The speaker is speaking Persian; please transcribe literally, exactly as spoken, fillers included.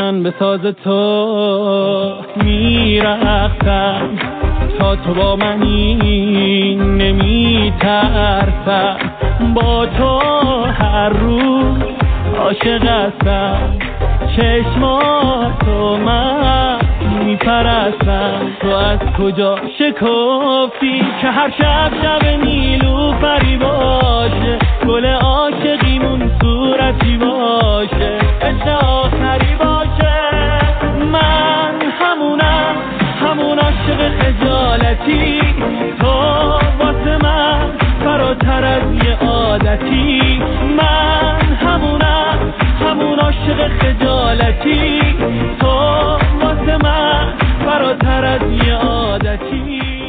من به ساز تو میرقصم، تا تو با منی نمیترسم، با تو هر روز عاشق هستم، چشماتو من میپرستم. تو از کجا شکفتی که هر شب شب نیلوفری باشه، گل عاشقیمون صورتی باشه، عشق آخری باشه. من همونم، همون عاشق خجالتی، تو واسه من فراتر از یه عادتی. من همونم، همون عاشق خجالتی، تو واسه من فراتر از یه عادتی.